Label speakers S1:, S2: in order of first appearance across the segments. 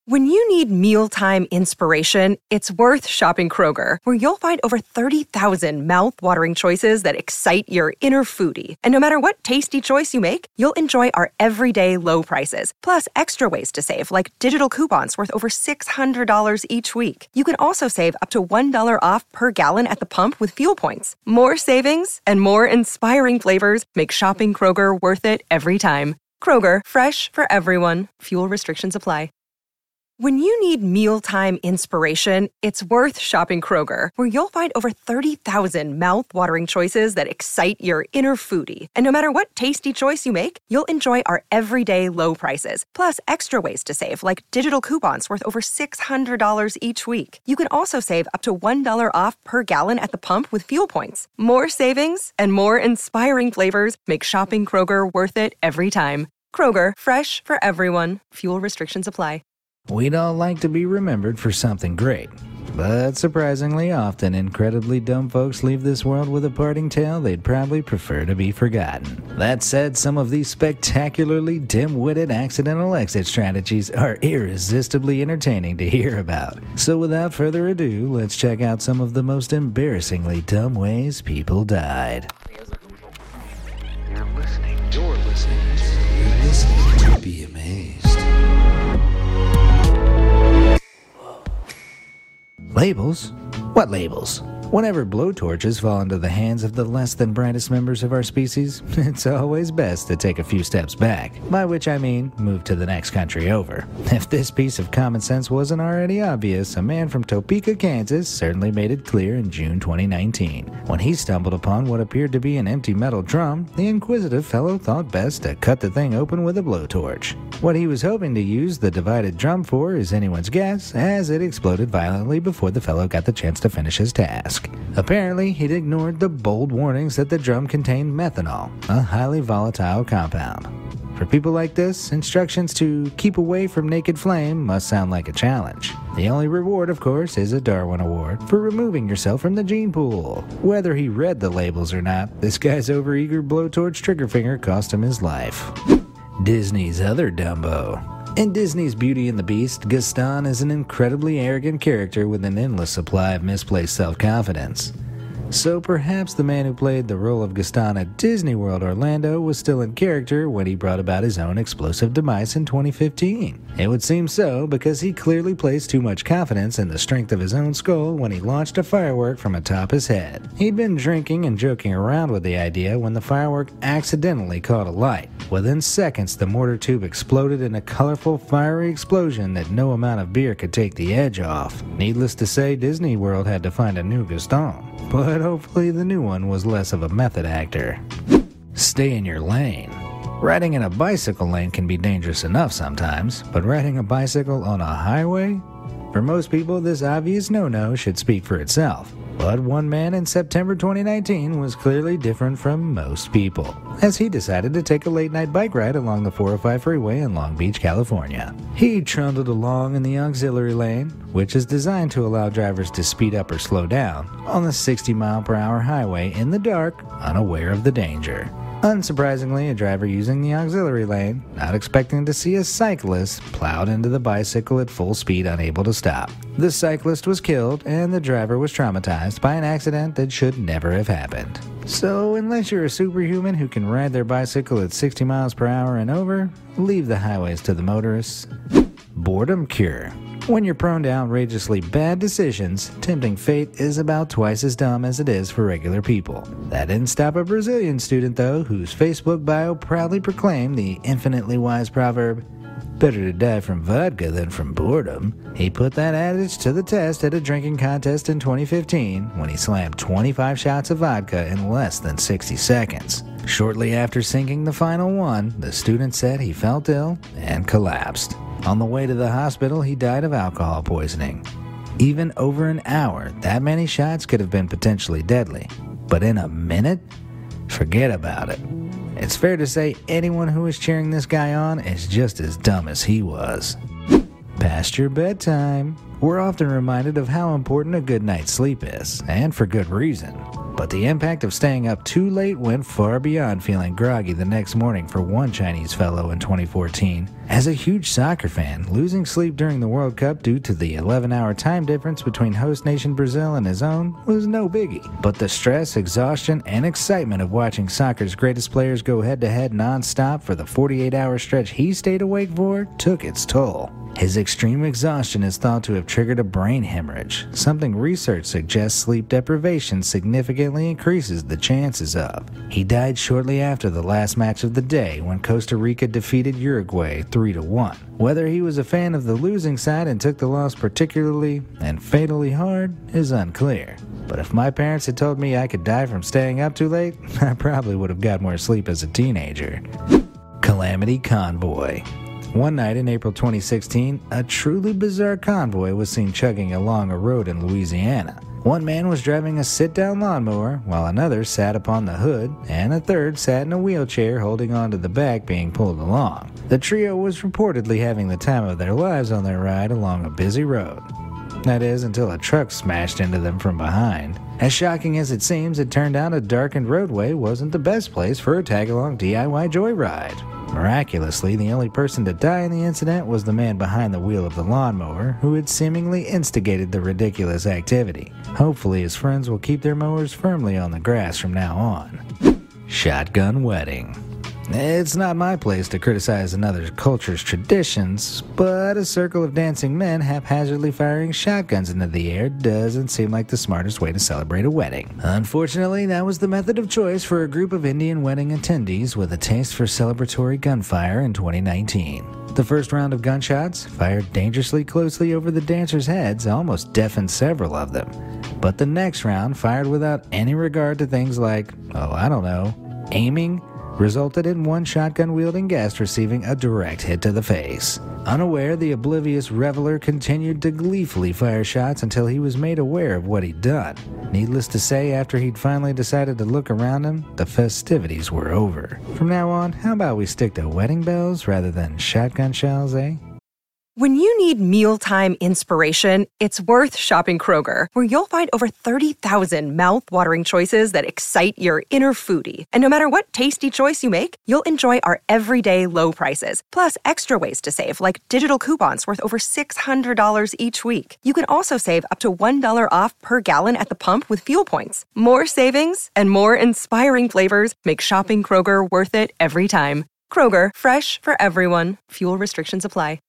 S1: When you need mealtime inspiration, it's worth shopping Kroger, where you'll find over 30,000 mouth-watering choices that excite your inner foodie. And no matter what tasty choice you make, you'll enjoy our everyday low prices, plus extra ways to save, like digital coupons worth over $600 each week. You can also save up to $1 off per gallon at the pump with fuel points. More savings and more inspiring flavors make shopping Kroger worth it every time. Kroger, fresh for everyone. Fuel restrictions apply. When you need mealtime inspiration, it's worth shopping Kroger, where you'll find over 30,000 mouth-watering choices that excite your inner foodie. And no matter what tasty choice you make, you'll enjoy our everyday low prices, plus extra ways to save, like digital coupons worth over $600 each week. You can also save up to $1 off per gallon at the pump with fuel points. More savings and more inspiring flavors make shopping Kroger worth it every time. Kroger, fresh for everyone. Fuel restrictions apply.
S2: We'd all like to be remembered for something great, but surprisingly often, incredibly dumb folks leave this world with a parting tale they'd probably prefer to be forgotten. That said, some of these spectacularly dim-witted accidental exit strategies are irresistibly entertaining to hear about. So without further ado, let's check out some of the most embarrassingly dumb ways people died.
S3: You're listening to Be Amazed.
S2: Labels? What labels? Whenever blowtorches fall into the hands of the less than brightest members of our species, it's always best to take a few steps back, by which I mean move to the next country over. If this piece of common sense wasn't already obvious, a man from Topeka, Kansas certainly made it clear in June 2019. When he stumbled upon what appeared to be an empty metal drum, the inquisitive fellow thought best to cut the thing open with a blowtorch. What he was hoping to use the divided drum for is anyone's guess, as it exploded violently before the fellow got the chance to finish his task. Apparently, he'd ignored the bold warnings that the drum contained methanol, a highly volatile compound. For people like this, instructions to keep away from naked flame must sound like a challenge. The only reward, of course, is a Darwin Award for removing yourself from the gene pool. Whether he read the labels or not, this guy's overeager blowtorch trigger finger cost him his life. Disney's other Dumbo. In Disney's Beauty and the Beast, Gaston is an incredibly arrogant character with an endless supply of misplaced self-confidence. So perhaps the man who played the role of Gaston at Disney World Orlando was still in character when he brought about his own explosive demise in 2015. It would seem so because he clearly placed too much confidence in the strength of his own skull when he launched a firework from atop his head. He'd been drinking and joking around with the idea when the firework accidentally caught alight. Within seconds, the mortar tube exploded in a colorful, fiery explosion that no amount of beer could take the edge off. Needless to say, Disney World had to find a new Gaston. But hopefully the new one was less of a method actor. Stay in your lane. Riding in a bicycle lane can be dangerous enough sometimes, but riding a bicycle on a highway? For most people, this obvious no-no should speak for itself. But one man in September 2019 was clearly different from most people, as he decided to take a late-night bike ride along the 405 freeway in Long Beach, California. He trundled along in the auxiliary lane, which is designed to allow drivers to speed up or slow down, on the 60-mile-per-hour highway in the dark, unaware of the danger. Unsurprisingly, a driver using the auxiliary lane, not expecting to see a cyclist, plowed into the bicycle at full speed, unable to stop. The cyclist was killed, and the driver was traumatized by an accident that should never have happened. So, unless you're a superhuman who can ride their bicycle at 60 miles per hour and over, leave the highways to the motorists. Boredom cure. When you're prone to outrageously bad decisions, tempting fate is about twice as dumb as it is for regular people. That didn't stop a Brazilian student, though, whose Facebook bio proudly proclaimed the infinitely wise proverb, "Better to die from vodka than from boredom." He put that adage to the test at a drinking contest in 2015 when he slammed 25 shots of vodka in less than 60 seconds. Shortly after sinking the final one, the student said he felt ill and collapsed. On the way to the hospital, he died of alcohol poisoning. Even over an hour, that many shots could have been potentially deadly. But in a minute? Forget about it. It's fair to say anyone who was cheering this guy on is just as dumb as he was. Past your bedtime. We're often reminded of how important a good night's sleep is, and for good reason. But the impact of staying up too late went far beyond feeling groggy the next morning for one Chinese fellow in 2014, As a huge soccer fan, losing sleep during the World Cup due to the 11-hour time difference between host nation Brazil and his own was no biggie. But the stress, exhaustion, and excitement of watching soccer's greatest players go head-to-head non-stop for the 48-hour stretch he stayed awake for took its toll. His extreme exhaustion is thought to have triggered a brain hemorrhage, something research suggests sleep deprivation significantly increases the chances of. He died shortly after the last match of the day when Costa Rica defeated Uruguay 3-1. Whether he was a fan of the losing side and took the loss particularly and fatally hard is unclear. But if my parents had told me I could die from staying up too late, I probably would have got more sleep as a teenager. Calamity Convoy. One night in April 2016, a truly bizarre convoy was seen chugging along a road in Louisiana. One man was driving a sit-down lawnmower, while another sat upon the hood, and a third sat in a wheelchair holding onto the back being pulled along. The trio was reportedly having the time of their lives on their ride along a busy road. That is, until a truck smashed into them from behind. As shocking as it seems, it turned out a darkened roadway wasn't the best place for a tag-along DIY joyride. Miraculously, the only person to die in the incident was the man behind the wheel of the lawnmower, who had seemingly instigated the ridiculous activity. Hopefully his friends will keep their mowers firmly on the grass from now on. Shotgun Wedding. It's not my place to criticize another culture's traditions, but a circle of dancing men haphazardly firing shotguns into the air doesn't seem like the smartest way to celebrate a wedding. Unfortunately, that was the method of choice for a group of Indian wedding attendees with a taste for celebratory gunfire in 2019. The first round of gunshots, fired dangerously closely over the dancers' heads, almost deafened several of them. But the next round, fired without any regard to things like, aiming, resulted in one shotgun-wielding guest receiving a direct hit to the face. Unaware, the oblivious reveler continued to gleefully fire shots until he was made aware of what he'd done. Needless to say, after he'd finally decided to look around him, the festivities were over. From now on, how about we stick to wedding bells rather than shotgun shells, eh?
S1: When you need mealtime inspiration, it's worth shopping Kroger, where you'll find over 30,000 mouth-watering choices that excite your inner foodie. And no matter what tasty choice you make, you'll enjoy our everyday low prices, plus extra ways to save, like digital coupons worth over $600 each week. You can also save up to $1 off per gallon at the pump with fuel points. More savings and more inspiring flavors make shopping Kroger worth it every time. Kroger, fresh for everyone. Fuel restrictions apply.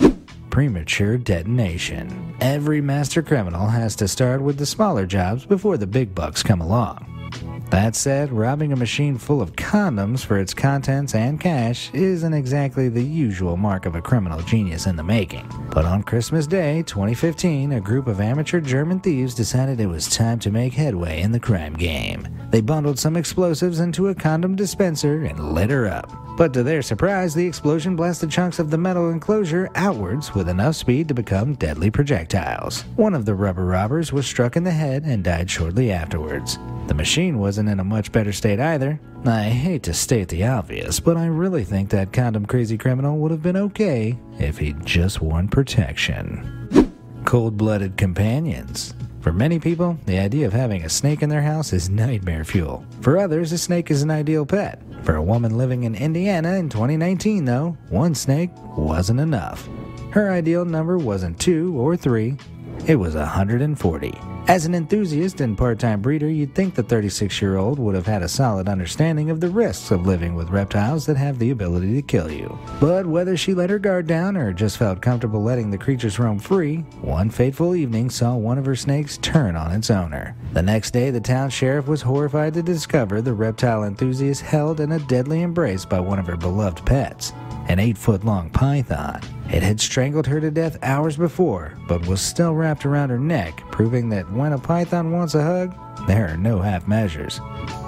S2: Premature detonation. Every master criminal has to start with the smaller jobs before the big bucks come along. That said, robbing a machine full of condoms for its contents and cash isn't exactly the usual mark of a criminal genius in the making. But on Christmas Day, 2015, a group of amateur German thieves decided it was time to make headway in the crime game. They bundled some explosives into a condom dispenser and lit her up. But to their surprise, the explosion blasted chunks of the metal enclosure outwards with enough speed to become deadly projectiles. One of the rubber robbers was struck in the head and died shortly afterwards. The machine wasn't in a much better state either. I hate to state the obvious, but I really think that condom-crazy criminal would have been okay if he'd just worn protection. Cold-blooded companions. For many people, the idea of having a snake in their house is nightmare fuel. For others, a snake is an ideal pet. For a woman living in Indiana in 2019, though, one snake wasn't enough. Her ideal number wasn't 2 or 3, it was 140. As an enthusiast and part-time breeder, you'd think the 36-year-old would have had a solid understanding of the risks of living with reptiles that have the ability to kill you. But whether she let her guard down or just felt comfortable letting the creatures roam free, one fateful evening saw one of her snakes turn on its owner. The next day, the town sheriff was horrified to discover the reptile enthusiast held in a deadly embrace by one of her beloved pets, an 8-foot-long python. It had strangled her to death hours before, but was still wrapped around her neck, proving that when a python wants a hug, there are no half measures.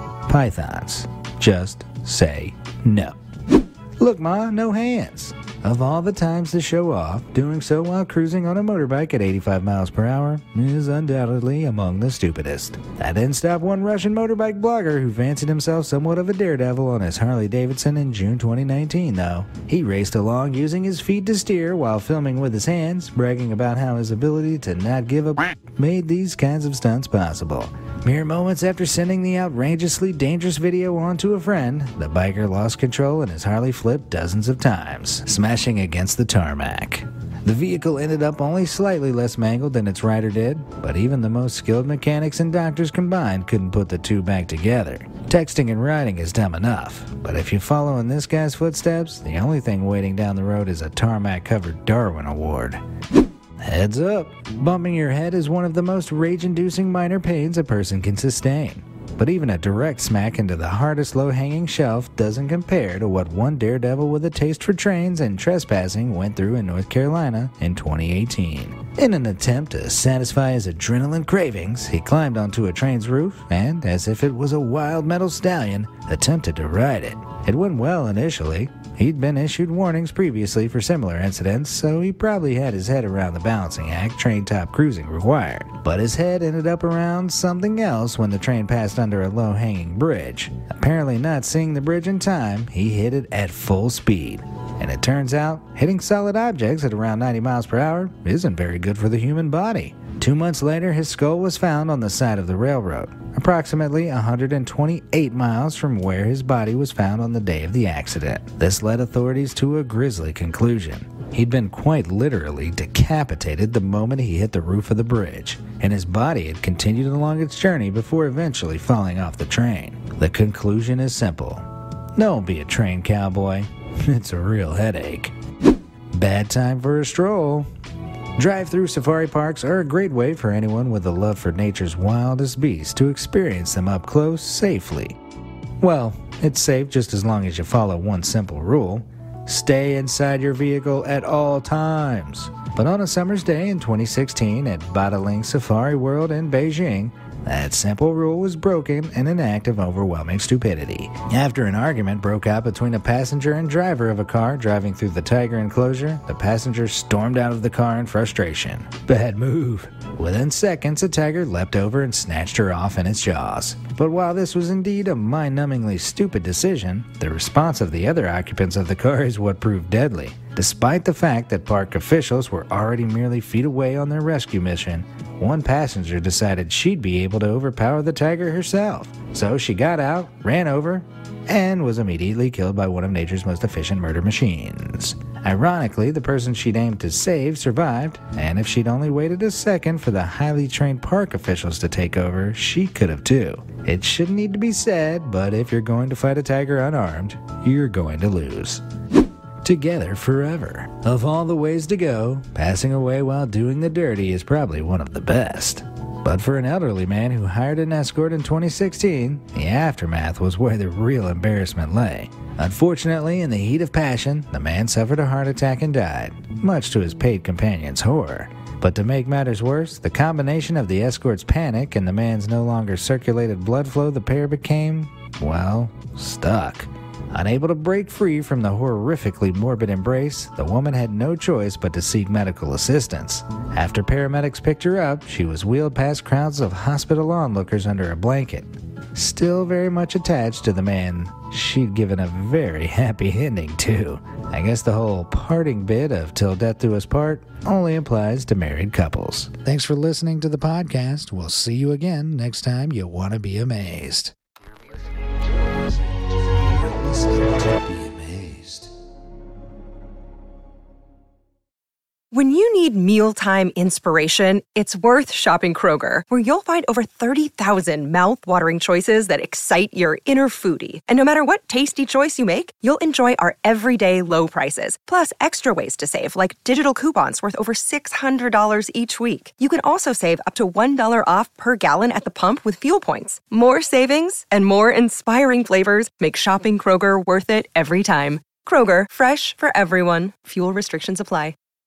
S2: Pythons just say no. Look, Ma, no hands. Of all the times to show off, doing so while cruising on a motorbike at 85 miles per hour is undoubtedly among the stupidest. That didn't stop one Russian motorbike blogger who fancied himself somewhat of a daredevil on his Harley Davidson in June 2019, though. He raced along using his feet to steer while filming with his hands, bragging about how his ability to not give a made these kinds of stunts possible. Mere moments after sending the outrageously dangerous video on to a friend, the biker lost control and his Harley flipped dozens of times, smashing crashing against the tarmac. The vehicle ended up only slightly less mangled than its rider did, but even the most skilled mechanics and doctors combined couldn't put the two back together. Texting and writing is dumb enough, but if you follow in this guy's footsteps, the only thing waiting down the road is a tarmac-covered Darwin Award. Heads up, bumping your head is one of the most rage-inducing minor pains a person can sustain. But even a direct smack into the hardest low-hanging shelf doesn't compare to what one daredevil with a taste for trains and trespassing went through in North Carolina in 2018. In an attempt to satisfy his adrenaline cravings, he climbed onto a train's roof and, as if it was a wild metal stallion, attempted to ride it. It went well initially. He'd been issued warnings previously for similar incidents, so he probably had his head around the balancing act train top cruising required. But his head ended up around something else when the train passed under a low-hanging bridge. Apparently not seeing the bridge in time, he hit it at full speed. And it turns out, hitting solid objects at around 90 miles per hour isn't very good for the human body. 2 months later, his skull was found on the side of the railroad, approximately 128 miles from where his body was found on the day of the accident. This led authorities to a grisly conclusion. He'd been quite literally decapitated the moment he hit the roof of the bridge, and his body had continued along its journey before eventually falling off the train. The conclusion is simple. Don't be a train cowboy. It's a real headache. Bad time for a stroll. Drive-through safari parks are a great way for anyone with a love for nature's wildest beasts to experience them up close safely. Well, it's safe just as long as you follow one simple rule. Stay inside your vehicle at all times. But on a summer's day in 2016 at Badaling Safari World in Beijing, that simple rule was broken in an act of overwhelming stupidity. After an argument broke out between a passenger and driver of a car driving through the tiger enclosure, the passenger stormed out of the car in frustration. Bad move. Within seconds, a tiger leapt over and snatched her off in its jaws. But while this was indeed a mind-numbingly stupid decision, the response of the other occupants of the car is what proved deadly. Despite the fact that park officials were already merely feet away on their rescue mission, one passenger decided she'd be able to overpower the tiger herself. So she got out, ran over, and was immediately killed by one of nature's most efficient murder machines. Ironically, the person she'd aimed to save survived, and if she'd only waited a second for the highly trained park officials to take over, she could have too. It shouldn't need to be said, but if you're going to fight a tiger unarmed, you're going to lose. Together forever. Of all the ways to go, passing away while doing the dirty is probably one of the best. But for an elderly man who hired an escort in 2016, the aftermath was where the real embarrassment lay. Unfortunately, in the heat of passion, the man suffered a heart attack and died, much to his paid companion's horror. But to make matters worse, the combination of the escort's panic and the man's no longer circulated blood flow, the pair became, well, stuck. Unable to break free from the horrifically morbid embrace, the woman had no choice but to seek medical assistance. After paramedics picked her up, she was wheeled past crowds of hospital onlookers under a blanket. Still very much attached to the man she'd given a very happy ending to. I guess the whole parting bit of "till death do us part" only applies to married couples. Thanks for listening to the podcast. We'll see you again next time you want to be amazed.
S3: Be amazed.
S1: When you need mealtime inspiration, it's worth shopping Kroger, where you'll find over 30,000 mouth-watering choices that excite your inner foodie. And no matter what tasty choice you make, you'll enjoy our everyday low prices, plus extra ways to save, like digital coupons worth over $600 each week. You can also save up to $1 off per gallon at the pump with fuel points. More savings and more inspiring flavors make shopping Kroger worth it every time. Kroger, fresh for everyone. Fuel restrictions apply.